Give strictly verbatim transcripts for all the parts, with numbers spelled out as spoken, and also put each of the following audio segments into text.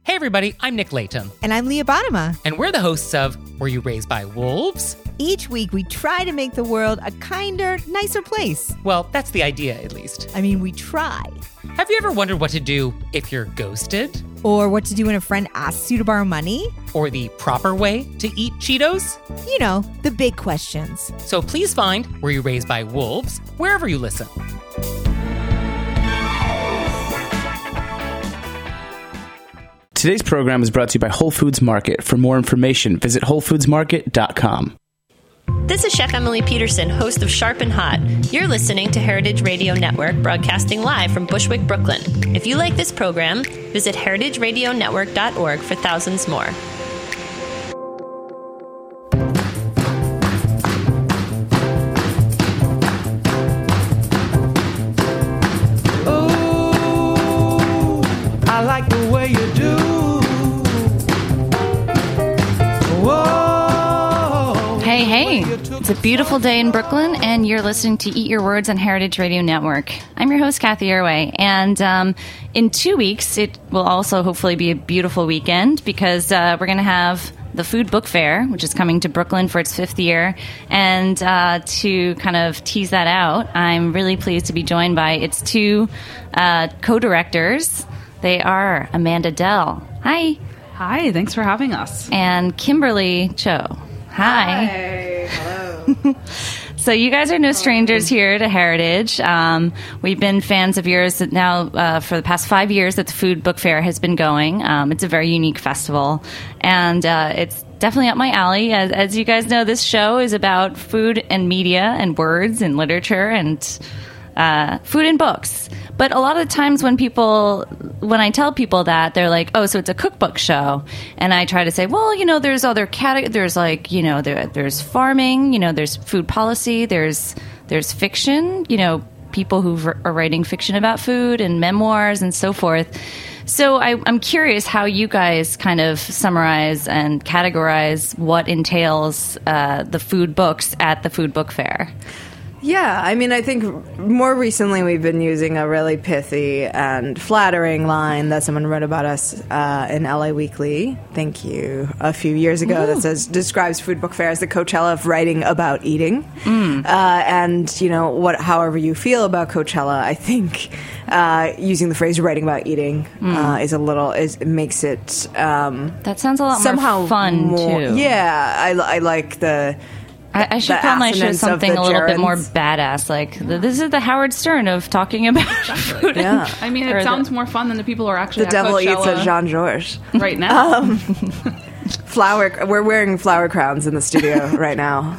Hey everybody, I'm Nick Layton. And I'm Leah Bottima. And we're the hosts of Were You Raised by Wolves? Each week we try to make the world a kinder, nicer place. Well, that's the idea, at least. I mean, we try. Have you ever wondered what to do if you're ghosted? Or what to do when a friend asks you to borrow money? Or the proper way to eat Cheetos? You know, the big questions. So please find Were You Raised by Wolves wherever you listen. Today's program is brought to you by Whole Foods Market. For more information, visit whole foods market dot com. This is Chef Emily Peterson, host of Sharp and Hot. You're listening to Heritage Radio Network, broadcasting live from Bushwick, Brooklyn. If you like this program, visit heritage radio network dot org for thousands more. Oh, I like the way you do. Hey, hey, it's a beautiful day in Brooklyn, and you're listening to Eat Your Words on Heritage Radio Network. I'm your host, Kathy Irway, and um, in two weeks, it will also hopefully be a beautiful weekend because uh, we're going to have the Food Book Fair, which is coming to Brooklyn for its fifth year, and uh, to kind of tease that out, I'm really pleased to be joined by its two uh, co-directors. They are Amanda Dell. Hi. Hi, thanks for having us. And Kimberly Cho. Hi. Hi. Hello. So you guys are no strangers here to Heritage. Um, we've been fans of yours that now uh, for the past five years that the Food Book Fair has been going. Um, it's a very unique festival, and uh, it's definitely up my alley. As, as you guys know, this show is about food and media and words and literature and uh, food and books. But a lot of the times when people, when I tell people that, they're like, oh, so it's a cookbook show. And I try to say, well, you know, there's other categories. There's like, you know, there, there's farming, you know, there's food policy, there's there's fiction, you know, people who are writing fiction about food and memoirs and so forth. So I, I'm curious how you guys kind of summarize and categorize what entails uh, the food books at the Food Book Fair. Yeah, I mean, I think more recently we've been using a really pithy and flattering line that someone wrote about us uh, in L A Weekly, thank you, a few years ago, Ooh. that says, describes Food Book Fair as the Coachella of writing about eating. Mm. Uh, and, you know, what, however you feel about Coachella, I think uh, using the phrase writing about eating mm. uh, is a little, is, makes it... Um, that sounds a lot somehow more fun, more, too. Yeah, I, I like the... I, I should call my show something a little gerunds. bit more badass. Like, this is the Howard Stern of talking about food. Yeah. I mean, it sounds the, more fun than the people who are actually the at devil Coachella eats at Jean Georges right now. um, flower. We're wearing flower crowns in the studio right now.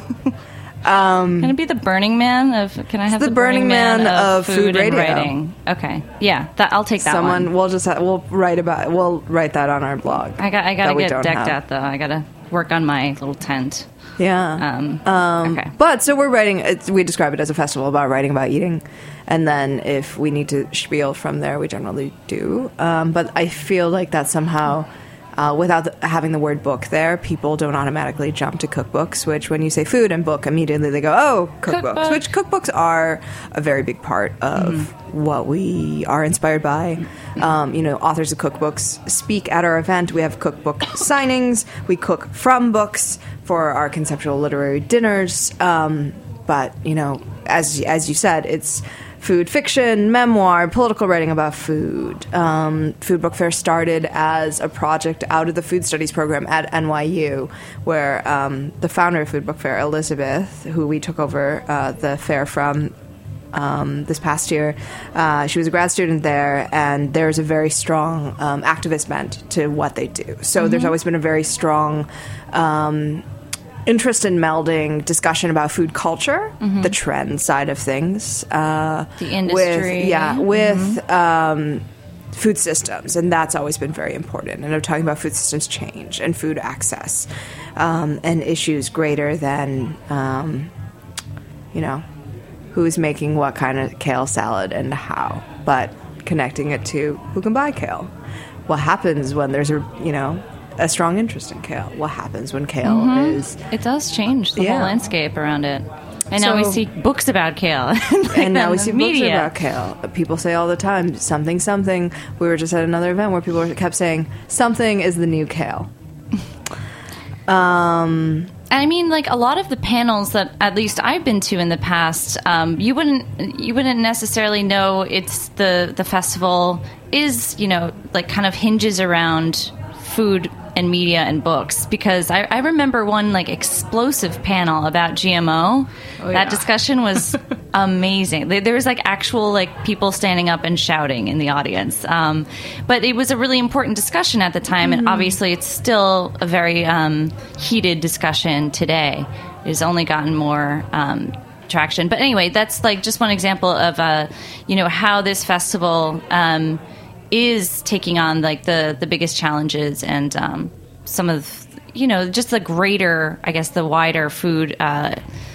Um, can it be the Burning Man of? Can I have the, the Burning, Burning Man, Man of, of food, food and radio. writing? Okay, yeah, that, I'll take that Someone, one. We'll just ha- we'll write about. We'll write that on our blog. I got. I got to get decked have. out though. I got to work on my little tent. Yeah. Um, um, okay. But so we're writing, it's, we describe it as a festival about writing about eating. And then if we need to spiel from there, we generally do. Um, but I feel like that somehow, uh, without the, having the word book there, people don't automatically jump to cookbooks, which when you say food and book, immediately they go, oh, cookbooks. Cookbook. Which cookbooks are a very big part of mm. what we are inspired by. Um, you know, authors of cookbooks speak at our event. We have cookbook signings. We cook from books for our conceptual literary dinners. Um, but, you know, as as you said, it's food fiction, memoir, political writing about food. Um, Food Book Fair started as a project out of the food studies program at N Y U, where um, the founder of Food Book Fair, Elizabeth, who we took over uh, the fair from Um, this past year, uh, she was a grad student there, and there's a very strong um, activist bent to what they do. So mm-hmm. there's always been a very strong um, interest in melding discussion about food culture, mm-hmm. the trend side of things, uh, the industry, with, yeah, with mm-hmm. um, food systems, and that's always been very important. And I'm talking about food systems change and food access, um, and issues greater than, um, you know. who's making what kind of kale salad and how, but connecting it to who can buy kale. What happens when there's a, you know, a strong interest in kale? What happens when kale mm-hmm. is... It does change the yeah. whole landscape around it. And now we So- see books about kale. And now we the see media. books about kale. People say all the time, something, something. We were just at another event where people kept saying, something is the new kale. Um, I mean, like a lot of the panels that at least I've been to in the past, um, you wouldn't you wouldn't necessarily know it's the the festival is, you know, like kind of hinges around food and media and books, because I, I remember one like explosive panel about G M O. Oh, that yeah. discussion was amazing. There there was like actual like people standing up and shouting in the audience. Um, but it was a really important discussion at the time, and obviously it's still a very um, heated discussion today. It has only gotten more um, traction. But anyway, that's like just one example of uh, you know how this festival Um, is taking on like the the biggest challenges and um, some of you know just the greater, I guess, the wider food uh,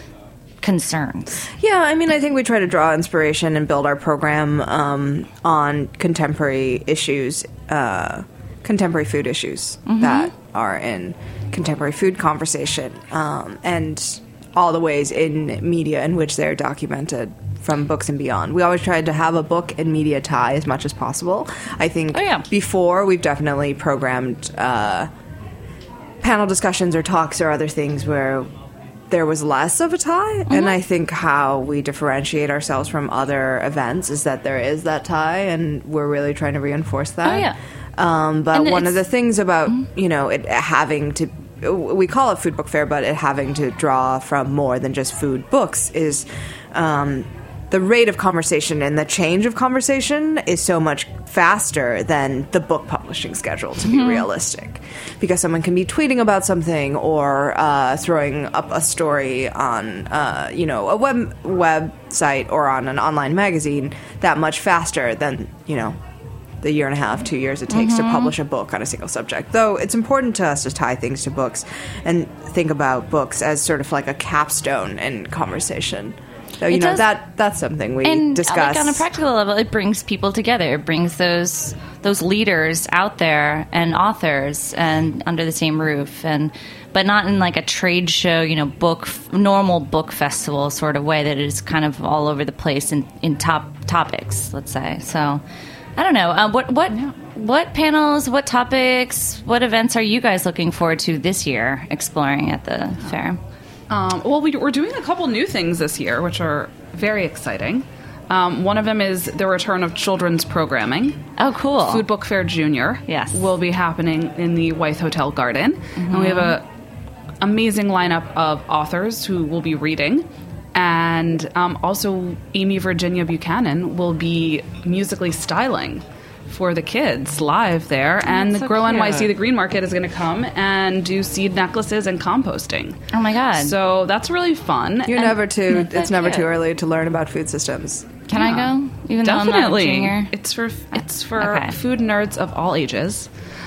concerns. Yeah, I mean, I think we try to draw inspiration and build our program um, on contemporary issues, uh, contemporary food issues that are in contemporary food conversation, um, and all the ways in media in which they're documented from books and beyond. We always tried to have a book and media tie as much as possible. I think Oh, yeah. before we've definitely programmed uh, panel discussions or talks or other things where there was less of a tie. And I think how we differentiate ourselves from other events is that there is that tie, and we're really trying to reinforce that. Oh, yeah. Um, but And one of the it's- things about, you know, it having to, we call it Food Book Fair, but it having to draw from more than just food books is um, the rate of conversation and the change of conversation is so much faster than the book publishing schedule, to be realistic. Because someone can be tweeting about something or uh, throwing up a story on, uh, you know, a web website or on an online magazine that much faster than, you know, the year and a half, two years it takes to publish a book on a single subject. Though it's important to us to tie things to books and think about books as sort of like a capstone in conversation. So, you It know, does- that that's something we And discuss. like on a practical level, it brings people together. It brings those those leaders out there and authors and under the same roof, and but not in like a trade show, you know, book normal book festival sort of way that is kind of all over the place in, in top topics, let's say. So I don't know. Uh, what what what panels, what topics, what events are you guys looking forward to this year exploring at the fair? Um, well, we, we're doing a couple new things this year, which are very exciting. Um, one of them is the return of children's programming. Oh, cool. Food Book Fair Junior Yes. will be happening in the Wythe Hotel Garden. And we have a amazing lineup of authors who will be reading. And um, also Amy Virginia Buchanan will be musically styling for the kids live there. And the so Grow cute. N Y C, the Green Market, is going to come and do seed necklaces and composting. Oh my God. So that's really fun. You're And- never too. It's never cute. too early to learn about food systems. Can I go? Even though I'm not a Definitely, junior? it's for it's for Okay. food nerds of all ages.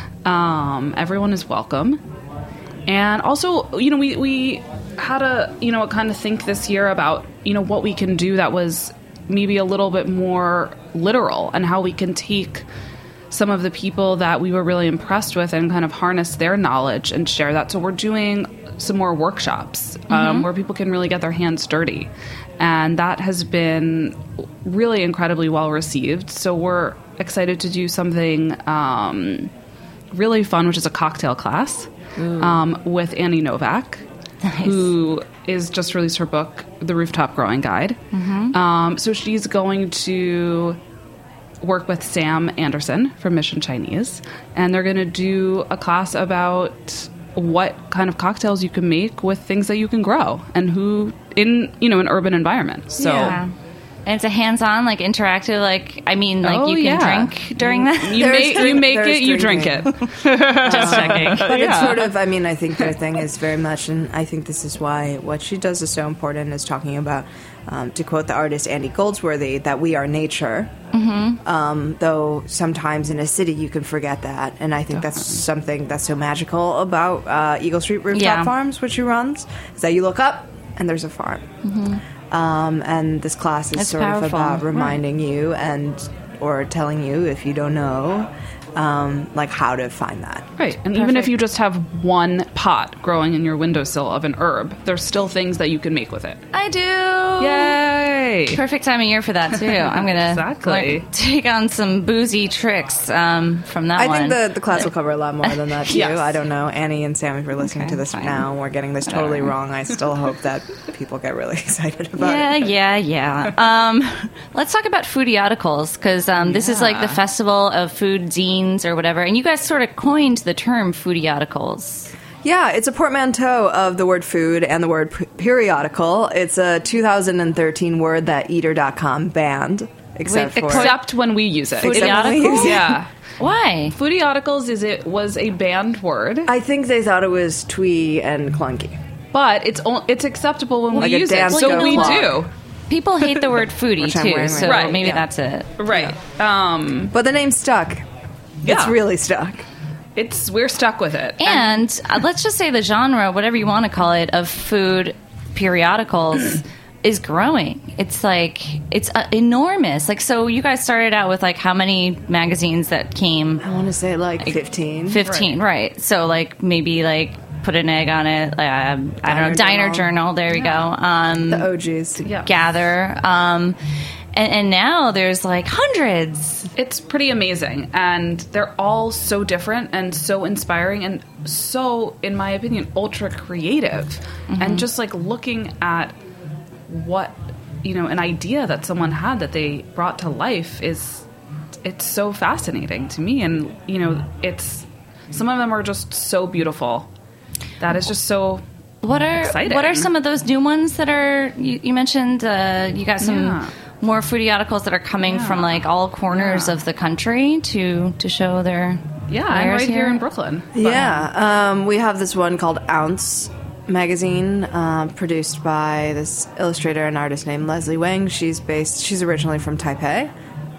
Um, everyone is welcome, and also, you know, we we had a you know kind of think this year about you know what we can do that was maybe a little bit more literal, and how we can take some of the people that we were really impressed with and kind of harness their knowledge and share that. So we're doing some more workshops um, where people can really get their hands dirty. And that has been really incredibly well received. So we're excited to do something um, really fun, which is a cocktail class um, with Annie Novak, who is just released her book, The Rooftop Growing Guide. Um, so she's going to work with Sam Anderson from Mission Chinese, and they're going to do a class about what kind of cocktails you can make with things that you can grow and who in you know an urban environment. So Yeah. And it's a hands-on, like interactive, like I mean, like Oh, you can yeah. drink during that. you There's make you drink- make there's it, you drink drinking. it. Just checking. But it's Yeah. sort of, I mean, I think their thing is very much, and I think this is why what she does is so important, is talking about, um, to quote the artist Andy Goldsworthy, that we are nature. Mm-hmm. Um, though sometimes in a city you can forget that. And I think that's something that's so magical about uh, Eagle Street Rooftop Yeah. Farms, which she runs, is that you look up and there's a farm. Um, and this class is That's sort of powerful. about reminding you and or telling you, if you don't know, um, like how to find that. Right. And even if you just have one pot growing in your windowsill of an herb, there's still things that you can make with it. I do. Yay! Perfect time of year for that too. I'm gonna Exactly. learn- take on some boozy tricks um, from that I one. think the, the class will cover a lot more than that, too. Yes. I don't know. Annie and Sam, if you're listening Okay, to this fine. now, we're getting this totally wrong. I still hope that people get really excited about yeah, it. yeah, yeah. Um, let's talk about foodioticals because um, this is like the Yeah. festival of food zines or whatever, and you guys sort of coined the term foodioticals. Yeah, it's a portmanteau of the word food and the word p- periodical. It's a two thousand thirteen word that eater dot com banned, except Wait, for... Except when we use it. Except when we Foodiotical? use it. Yeah. Why? Foodioticals is it was a banned word, I think they thought it was twee and clunky. but it's o- it's acceptable when Like we a use it. dance So go we clog. do. People hate the word foodie Which I'm too, wearing so right now. maybe Yeah. that's it. Right. Um, But the name stuck. It's Yeah. really stuck. it's we're stuck with it. And uh, let's just say the genre, whatever you want to call it, of food periodicals is growing. It's like it's uh, enormous. Like, so you guys started out with like how many magazines that came? I want to say like fifteen. Fifteen, right? So like maybe like put an egg on it. Like, um, I don't know, Diner Diner Journal. Journal. There we go. Um, The O Gs. Yeah. Gather. Um, and, and now there's like hundreds. It's pretty amazing, and they're all so different and so inspiring and so, in my opinion, ultra creative. And just like looking at what, you know, an idea that someone had that they brought to life is, it's so fascinating to me. And, you know, it's, some of them are just so beautiful. That is just so What are exciting. what are some of those new ones that are you, you mentioned? Uh, you got some Yeah. more foodioticals that are coming from like all corners Yeah. of the country to to show their Yeah, I'm wares right here in Brooklyn. Yeah, um, we have this one called Ounce magazine, uh, produced by this illustrator and artist named Leslie Wang. She's based. She's originally from Taipei,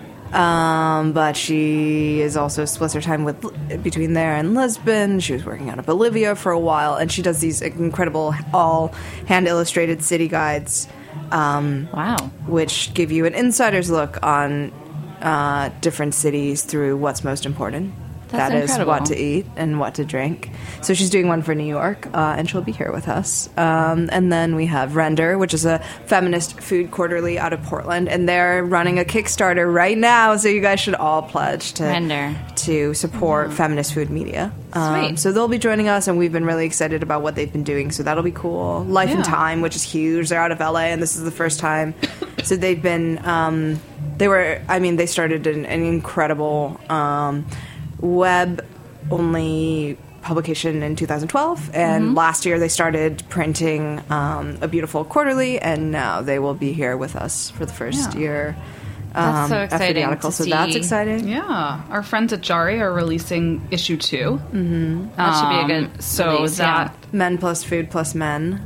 um, but she is also splits her time with between there and Lisbon. She was working out of Bolivia for a while, and she does these incredible all hand illustrated city guides. Um, Wow. which give you an insider's look on uh, different cities through what's most important. That's That is incredible. what to eat and what to drink. So she's doing one for New York, uh, and she'll be here with us. Um, and then we have Render, which is a feminist food quarterly out of Portland, and they're running a Kickstarter right now. So you guys should all pledge to Render. to support feminist food media. Um, Sweet. so they'll be joining us, and we've been really excited about what they've been doing. So that'll be cool. Life and Yeah. Time, which is huge. They're out of L A, and this is the first time. So they've been. Um, they were. I mean, they started an, an incredible um, web only publication in two thousand twelve, and Mm-hmm. last year they started printing um, a beautiful quarterly, and now they will be here with us for the first Yeah. year. That's um, so after the exciting article. to So that's see. exciting. Yeah, our friends at Jari are releasing issue two. Mm-hmm. That should be a good So release, that Men plus food plus men.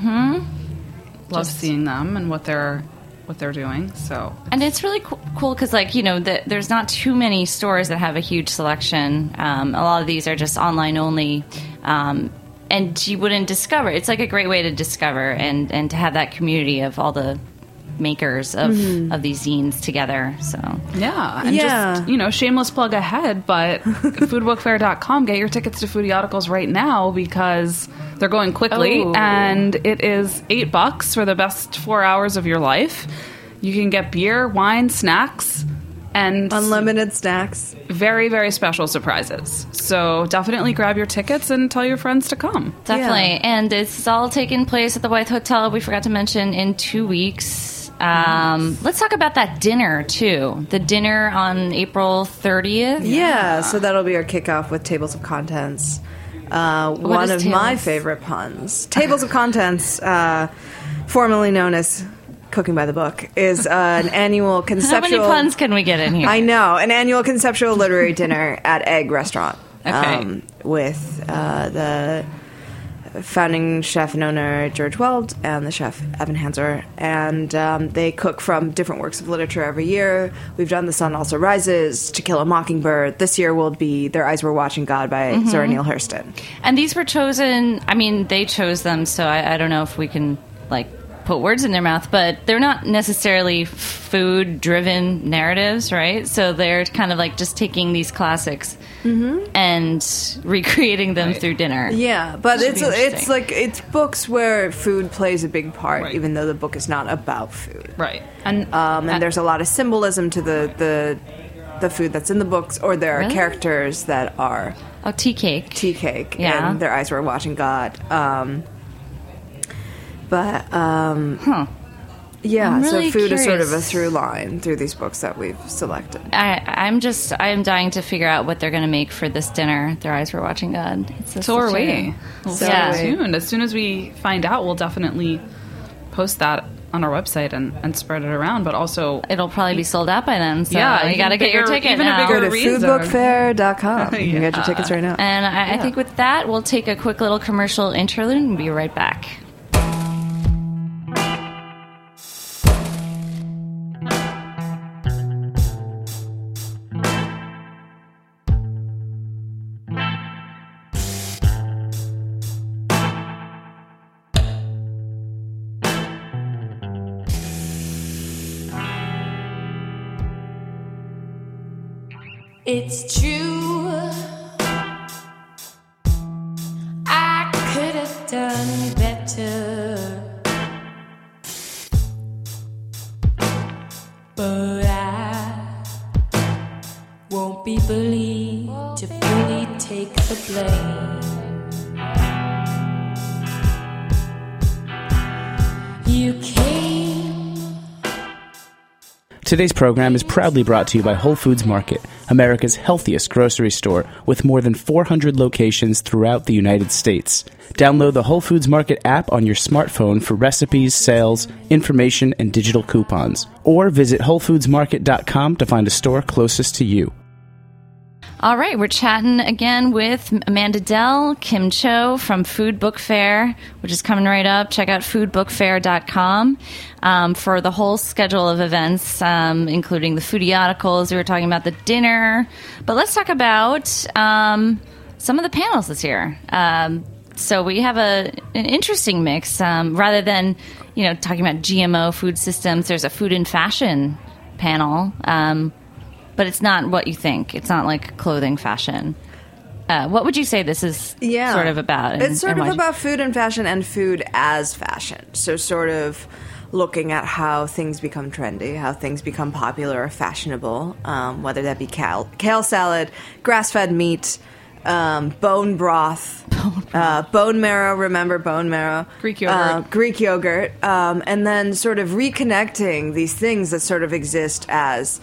love seeing them and what they're what they're doing. So And it's really co- cool because, like, you know, the, there's not too many stores that have a huge selection. Um, a lot of these are just online only. Um, and you wouldn't discover. It's like a great way to discover and, and to have that community of all the makers of, of these zines together. So, yeah, and Yeah. just you know, shameless plug ahead, but food book fair dot com, get your tickets to Foodioticals right now because they're going quickly, Oh. and it is eight bucks for the best four hours of your life. You can get beer, wine, snacks, and Unlimited snacks. very, very special surprises. So definitely grab your tickets and tell your friends to come. definitely. And it's all taking place at the White Hotel, we forgot to mention, in two weeks. Um, let's talk about that dinner, too. The dinner on April thirtieth. Yeah, so that'll be our kickoff with Tables of Contents. Uh, one is of my Tables? favorite puns. Tables of Contents, uh, formerly known as Cooking by the Book, is uh, an annual How conceptual... many puns can we get in here? I know, an annual conceptual literary dinner at Egg Restaurant. Okay. Um, with uh, the founding chef and owner George Weld and the chef Evan Hanser, and um, they cook from different works of literature every year. We've done The Sun Also Rises, To Kill a Mockingbird. This year will be Their Eyes Were Watching God by Mm-hmm. Zora Neale Hurston. And these were chosen, I mean, they chose them, so I, I don't know if we can, like, put words in their mouth, but they're not necessarily food-driven narratives, right? So they're kind of like just taking these classics mm-hmm. and recreating them right. through dinner. Yeah, but Should it's be it's like it's books where food plays a big part, Right. even though the book is not about food. Right. And Um, and and- there's a lot of symbolism to the the the food that's in the books, or there are Really? characters that are Oh, tea cake. tea cake, Yeah. and their eyes were watching God. Um, but um, Huh. yeah, I'm really so food is sort of a curious. through line through these books that we've selected. I, I'm just, I'm dying to figure out what they're going to make for this dinner. Their eyes were watching God. It's just so are such we. a- We'll So stay are we. tuned. As soon as we find out, we'll definitely post that on our website and, and spread it around. But also, It'll probably be sold out by then. So Yeah, you even got to get your bigger- ticket even a now. bigger Go to reason. food book fair dot com. You can get your tickets right now. And I, I think with that, we'll take a quick little commercial interlude and be right back. It's true. I could have done better, but I won't be believed to fully take the blame. You came. Today's program is proudly brought to you by Whole Foods Market, America's healthiest grocery store with more than four hundred locations throughout the United States. Download the Whole Foods Market app on your smartphone for recipes, sales, information, and digital coupons. Or visit whole foods market dot com to find a store closest to you. All right, we're chatting again with Amanda Dell, Kim Cho from Food Book Fair, which is coming right up. Check out food book fair dot com um, for the whole schedule of events, um, including the foodie articles. We were talking about the dinner. But let's talk about um, some of the panels this year. Um, so we have a an interesting mix. Um, rather than, you know, talking about G M O food systems, there's a food and fashion panel. Um But it's not what you think. It's not like clothing fashion. Uh, what would you say this is Yeah. sort of about? and- It's sort and of why- about food and fashion and food as fashion. So sort of looking at how things become trendy, how things become popular or fashionable, um, whether that be kale, kale salad, grass-fed meat, um, bone broth, bone, uh, bone marrow, remember bone marrow? Greek yogurt. Uh, Greek yogurt. Um, and then sort of reconnecting these things that sort of exist as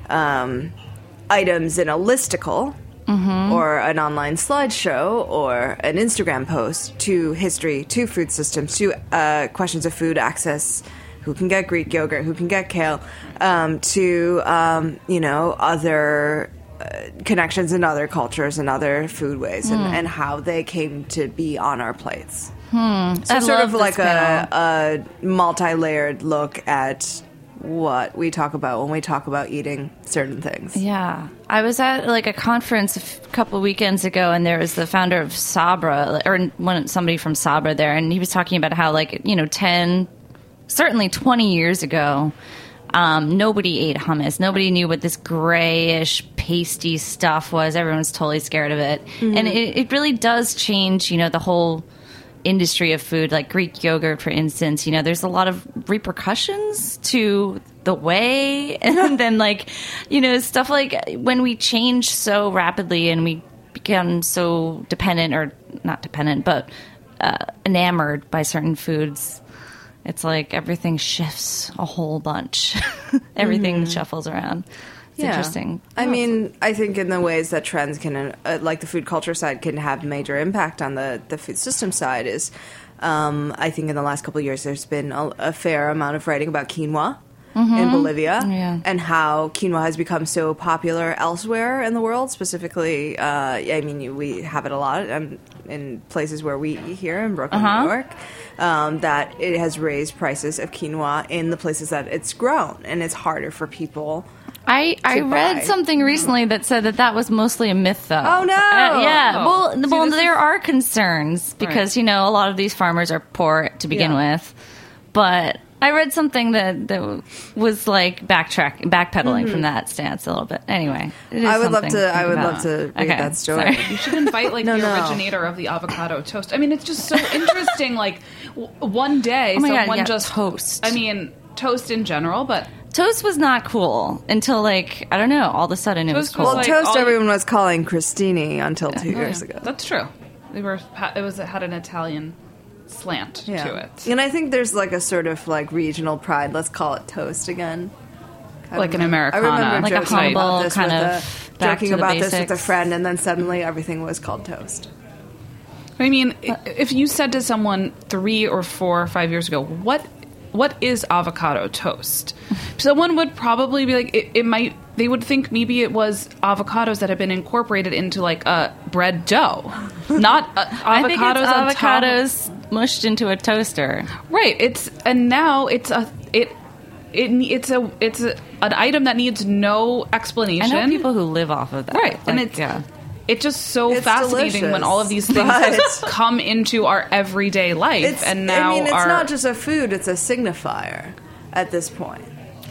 um, items in a listicle, Mm-hmm. or an online slideshow, or an Instagram post, to history, to food systems, to uh, questions of food access, who can get Greek yogurt, who can get kale, um, to, um, you know, other uh, connections in other cultures and other foodways, and, and how they came to be on our plates. Hmm. So I sort love of this like panel. a, a multi-layered look at what we talk about when we talk about eating certain things. Yeah. I was at like a conference a f- couple of weekends ago, and there was the founder of Sabra, or one, somebody from Sabra there, and he was talking about how, like, you know, ten, certainly twenty years ago, um, nobody ate hummus. Nobody knew what this grayish, pasty stuff was. Everyone was totally scared of it. Mm-hmm. And it, it really does change, you know, the whole industry of food, like Greek yogurt, for instance. You know, there's a lot of repercussions to the way, and then, like, you know, stuff like when we change so rapidly and we become so dependent, or not dependent, but uh, enamored by certain foods. It's like everything shifts a whole bunch. Everything Mm-hmm. shuffles around. It's interesting. I mean, I think in the ways that trends can, uh, like the food culture side, can have major impact on the, the food system side is, um, I think in the last couple of years there's been a, a fair amount of writing about quinoa in Bolivia, Yeah. and how quinoa has become so popular elsewhere in the world, specifically, uh, I mean, you- we have it a lot um, in places where we eat here in Brooklyn, Uh-huh. New York, um, that it has raised prices of quinoa in the places that it's grown, and it's harder for people. I, I to read buy. something recently that said that that was mostly a myth, though. Oh, no! Uh, yeah. Oh. Well, well this there is- are concerns because, Right. you know, a lot of these farmers are poor to begin Yeah. with. but I read something that, that was like backtrack, backpedaling Mm-hmm. from that stance a little bit. Anyway, it is I would love something to. think I would about. love to read Okay, that story. sorry. You should invite like No, the no. originator of the avocado toast. I mean, it's just so interesting. Like w- one day, Oh my God, someone yeah, just toast. I mean, toast in general, but Toast was not cool until like I don't know. All of a sudden, it was Toast cool. was Well, like toast all- everyone was calling Christini until two Oh, years yeah. ago. that's true. They were. It was. It had an Italian slant to it, And I think there's like a sort of like regional pride. Let's call it toast again. Kind like of an a- Americana. I remember Like a joking humble about this kind with of a, back joking to the about this with a basics. friend, and then suddenly everything was called toast. I mean, i- if you said to someone three or four or five years ago, what what is avocado toast? Someone would probably be like, it, it might. They would think maybe it was avocados that had been incorporated into like a bread dough, not uh, avocados. I think it's on top of- avocados mushed into a toaster. Right. It's and now it's a it it it's a it's a, an item that needs no explanation. I know people who live off of that. Right, and Like, it's yeah. it's just so It's fascinating when delicious, all of these things but- just come into our everyday life, It's, and now I mean, it's our not just a food; it's a signifier at this point.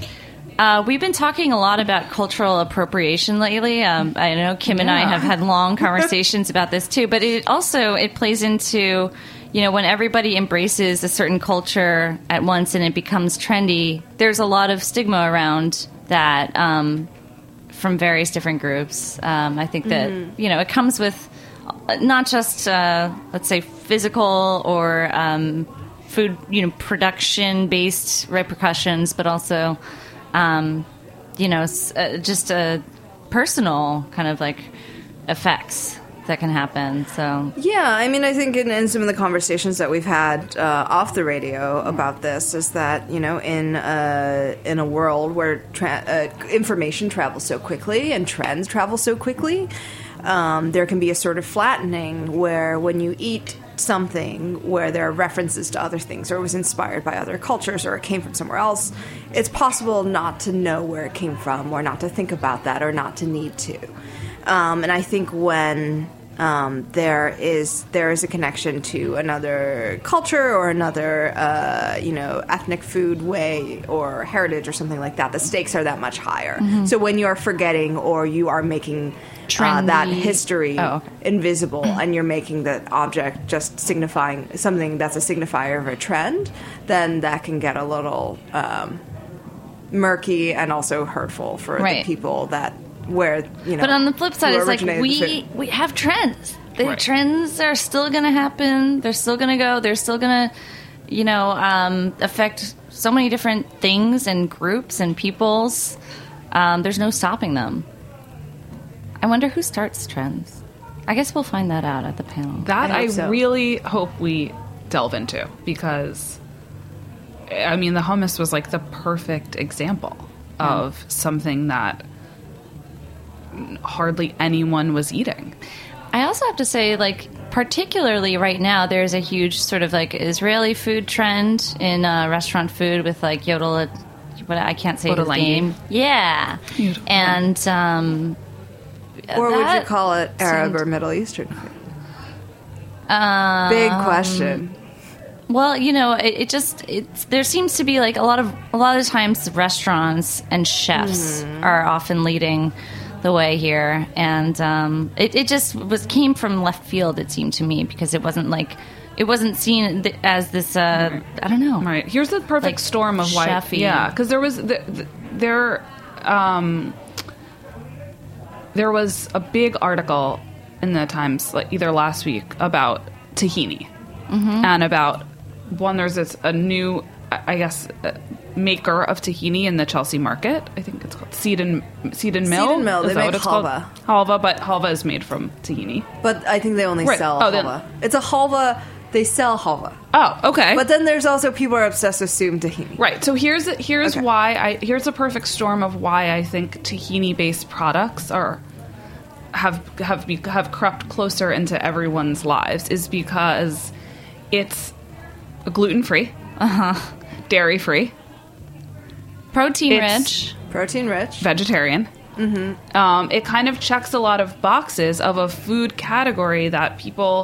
Uh, we've been talking a lot about cultural appropriation lately. Um, I know Kim and I Yeah. have had long conversations about this too, but it also it plays into, you know, when everybody embraces a certain culture at once and it becomes trendy. There's a lot of stigma around that um, from various different groups. Um, I think that you know it comes with not just uh, let's say physical or um, food, you know, production based repercussions, but also. Um, you know, s- uh, just uh, personal kind of like effects that can happen. So Yeah, I mean, I think in, in some of the conversations that we've had uh, off the radio about this is that you know, in uh, in a world where tra- uh, information travels so quickly and trends travel so quickly, um, there can be a sort of flattening where when you eat something where there are references to other things or it was inspired by other cultures or it came from somewhere else, it's possible not to know where it came from or not to think about that or not to need to. Um, and I think when um, there is there is a connection to another culture or another uh, you know ethnic food way or heritage or something like that, the stakes are that much higher. So when you are forgetting or you are making uh, that Trendy. history Oh, okay. invisible and you're making the object just signifying something that's a signifier of a trend, then that can get a little um, murky and also hurtful for Right. the people that where you know. but on the flip side, who it's like originated the we food. we have trends. The Right. trends are still going to happen. They're still going to go. They're still going to, you know, um, affect so many different things and groups and peoples. Um, there's no stopping them. I wonder who starts trends. I guess we'll find that out at the panel. that I I, hope so. really hope we delve into because I mean the hummus was like the perfect example of something that hardly anyone was eating. I also have to say, like, particularly right now, there's a huge sort of like Israeli food trend in uh, restaurant food with like Yodel, what I can't say his Yodelangi. name. Yeah, and um, Or would you that call it Arab seemed- or Middle Eastern food? Um, Big question. Well, you know, it, it just it's, there seems to be like a lot of a lot of times restaurants and chefs Mm-hmm. are often leading the way here, and um, it, it just was came from left field. It seemed to me because it wasn't like it wasn't seen th- as this. Uh, I don't know. Right. Here's the perfect Like, storm of why. chefy. Yeah, because there was the, the, there um, there was a big article in the Times, like either last week, about tahini and about one. There's this a new, I I guess, uh, maker of tahini in the Chelsea market. I think it's called Seed and Seed and Mill. Seed and Mill, Is they that make what it's called? halva. Halva, but halva is made from tahini. But I think they only Right. sell Oh, then- halva. It's a halva. They sell halva. Oh, okay. But then there's also people are obsessed with soom tahini. Right. So here's here's Okay. why I here's a perfect storm of why I think tahini based products are have have be, have crept closer into everyone's lives is because it's gluten free, uh huh, dairy free, Protein It's- rich. Protein rich. vegetarian. Mm-hmm. Um, it kind of checks a lot of boxes of a food category that people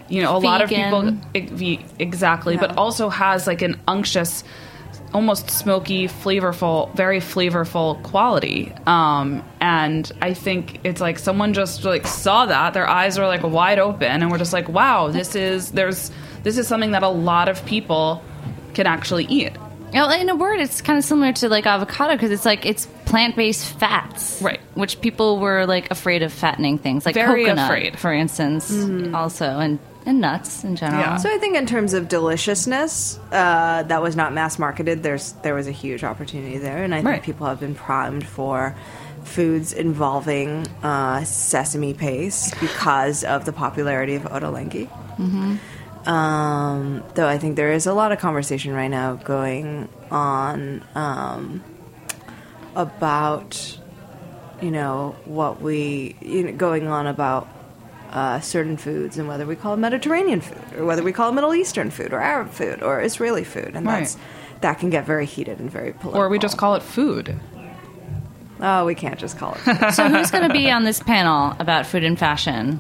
you know, a lot of Vegan. people e- exactly, Yeah. but also has like an unctuous, almost smoky, flavorful, very flavorful quality. Um, and I think it's like someone just like saw that, their eyes were like wide open, and we're just like, wow, this is there's this is something that a lot of people can actually eat. Well, in a word, it's kind of similar to like avocado because it's like it's plant-based fats, Right. Which people were like afraid of fattening things, like Very coconut, afraid. for instance, also, and, and nuts in general. Yeah. So I think in terms of deliciousness, uh, that was not mass marketed. There's there was a huge opportunity there, and I think Right. people have been primed for foods involving uh, sesame paste because of the popularity of ottolenghi. Mm-hmm. Um, though I think there is a lot of conversation right now going on um, about, you know, what we you know, going on about uh, certain foods and whether we call it Mediterranean food or whether we call it Middle Eastern food or Arab food or Israeli food, and Right. that's that can get very heated and very political. Or we just call it food. oh, we can't just call it food. So who's going to be on this panel about food and fashion?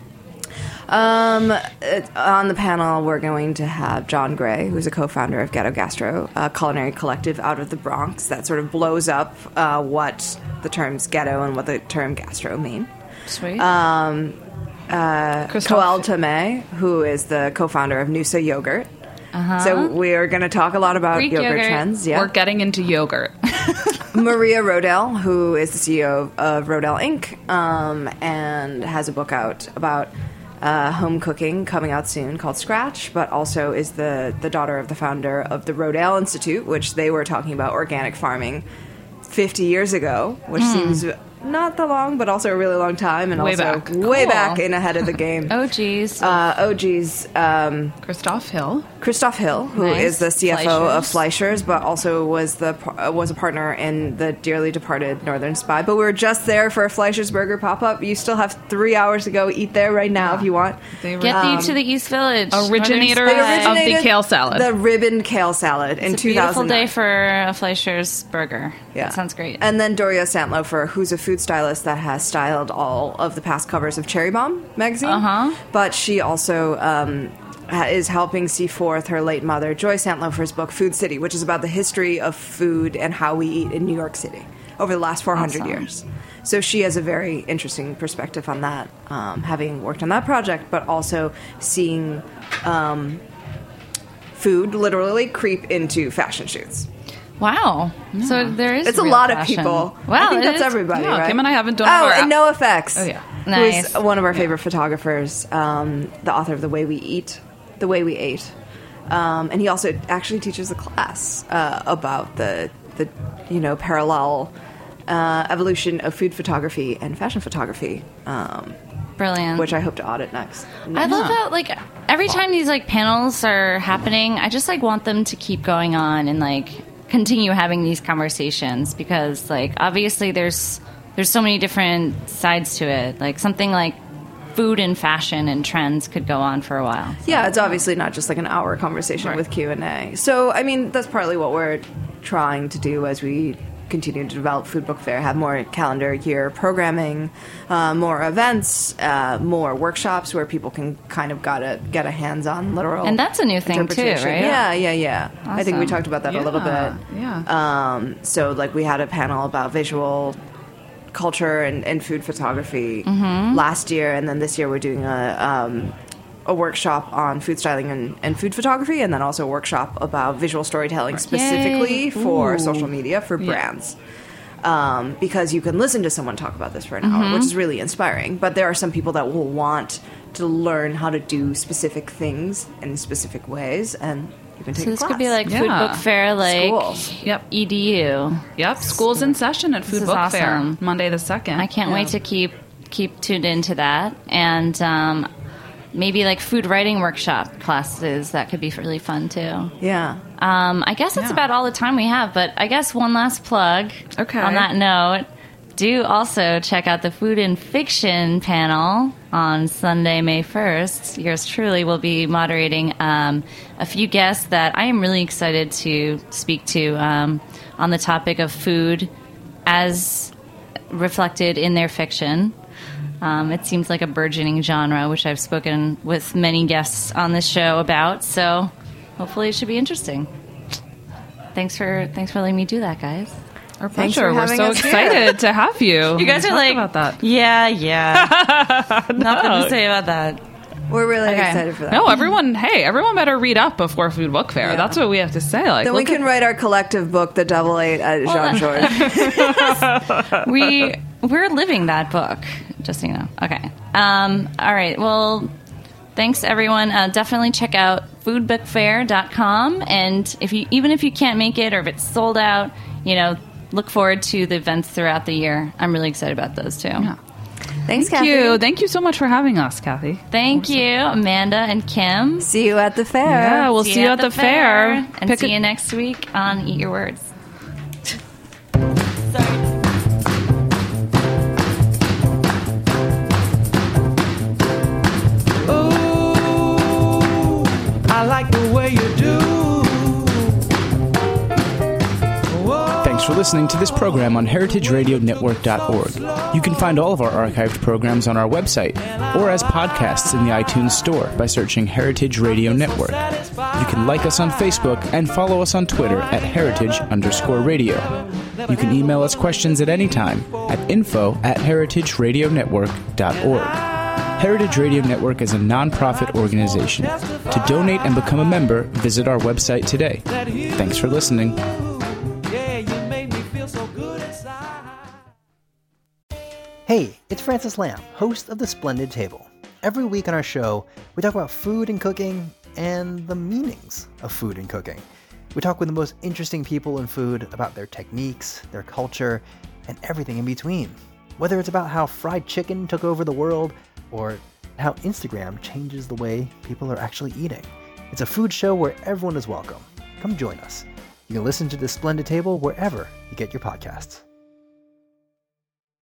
Um, it- on the panel, we're going to have John Gray, who's a co-founder of Ghetto Gastro, a culinary collective out of the Bronx that sort of blows up uh, what the terms ghetto and what the term gastro mean. Sweet. Um, uh, Coel Tomei, who is the co-founder of Noosa Yogurt. Uh-huh. So we are going to talk a lot about Greek yogurt, yogurt. trends. Yeah. We're getting into yogurt. Maria Rodell, who is the C E O of, of Rodell Incorporated, um, and has a book out about uh, home cooking coming out soon called Scratch, but also is the, the daughter of the founder of the Rodell Institute, which they were talking about organic farming fifty years ago, which seems not that long, but also a really long time, and Way also back. way Cool. back and ahead of the game. oh, geez. Uh, O G's um, Christoph Hill. Christoph Hill, who Nice. is the C F O of Fleischers. Fleischers, but also was the uh, was a partner in the dearly departed Northern Spy. But we were just there for a Fleischers Burger pop up. You still have three hours to go. Eat there right now if you want. They were Get you to the East Village. originator Northern They Spy. of the kale salad. the ribbon kale salad in It's a two beautiful thousand day nine. for a Fleischer's burger. That sounds great. And then Doria Santlofer, who's a food stylist that has styled all of the past covers of Cherry Bomb magazine. Uh-huh. But she also um, ha- is helping see forth her late mother, Joy Santlofer's book, Food City, which is about the history of food and how we eat in New York City over the last four hundred Awesome. years. So she has a very interesting perspective on that, um, having worked on that project, but also seeing um, food literally creep into fashion shoots. Wow. So there is It's a real lot of fashion. people. Wow, I think it that's is. everybody, Yeah, right? Kim and I haven't done Oh, our- and No Effects. Oh, yeah. Nice. Who's one of our favorite photographers, um, the author of The Way We Eat, The Way We Ate. Um, and he also actually teaches a class uh, about the, the, you know, parallel uh, evolution of food photography and fashion photography, um, Brilliant. which I hope to audit next. I love that, like, every time these, like, panels are happening, I just, like, want them to keep going on and, like, continue having these conversations because, like, obviously there's there's so many different sides to it. Like, something like food and fashion and trends could go on for a while. Yeah, it's obviously not just like an hour conversation with Q and A. So, I mean, that's partly what we're trying to do as we continue to develop Food Book Fair, have more calendar year programming, uh, more events, uh, more workshops where people can kind of gotta get a hands-on literal And that's a new thing, too, interpretation. right? Yeah, yeah, yeah. I think we Awesome. talked about that a little Yeah, bit. yeah. Um, so, like, we had a panel about visual culture and, and food photography Mm-hmm. last year, and then this year we're doing a um, a workshop on food styling and, and food photography, and then also a workshop about visual storytelling specifically Yay. for Ooh. social media for brands. Um, because you can listen to someone talk about this for an hour, Mm-hmm. which is really inspiring. But there are some people that will want to learn how to do specific things in specific ways, and you can take So a this class. could be like Food Yeah. Book Fair, like Schools. Yep. E D U. Yep. School's in session at Food is Book Fair awesome. Monday the second. I can't wait to keep keep tuned into that, and um, maybe like food writing workshop classes that could be really fun too. Yeah. Um, I guess that's Yeah. about all the time we have, but I guess one last plug. Okay. On that note, do also check out the Food and Fiction panel on Sunday, May first. Yours truly will be moderating um, a few guests that I am really excited to speak to um, on the topic of food as reflected in their fiction. Um, it seems like a burgeoning genre, which I've spoken with many guests on this show about. So hopefully it should be interesting. Thanks for thanks for letting me do that, guys. Our Thanks pleasure. for We're having so us here. excited to have you. You guys are Talk like, about that. yeah, yeah. Nothing to say about that. We're really Okay. excited for that. No, everyone. Hey, everyone better read up before Food Book Fair. Yeah. That's what we have to say. Like, Then we look can at- write our collective book, The Double Eight at Jean Georges. we we're living that book, just so you know. Okay. Um, all right. Well, thanks everyone. Uh, definitely check out food book fair dot com, and if you even if you can't make it or if it's sold out, you know, look forward to the events throughout the year. I'm really excited about those too. Yeah. Thanks, Thank Kathy. you. Thank you so much for having us, Kathy. Thank you, Amanda and Kim. See you at the fair. Yeah, we'll see, you at the fair. and Pick see a- you next week on Eat Your Words. Ooh, I like the way you do. Thanks for listening to this program on heritage radio network dot org. You can find all of our archived programs on our website or as podcasts in the iTunes Store by searching Heritage Radio Network. You can like us on Facebook and follow us on Twitter at heritage underscore radio. You can email us questions at any time at info at heritage radio network dot org. Heritage Radio Network is a non-profit organization. To donate and become a member, visit our website today. Thanks for listening. Yeah, you make me feel so good inside. Hey, it's Francis Lamb, host of The Splendid Table. Every week on our show, we talk about food and cooking and the meanings of food and cooking. We talk with the most interesting people in food about their techniques, their culture, and everything in between. Whether it's about how fried chicken took over the world or how Instagram changes the way people are actually eating. It's a food show where everyone is welcome. Come join us. You can listen to The Splendid Table wherever you get your podcasts.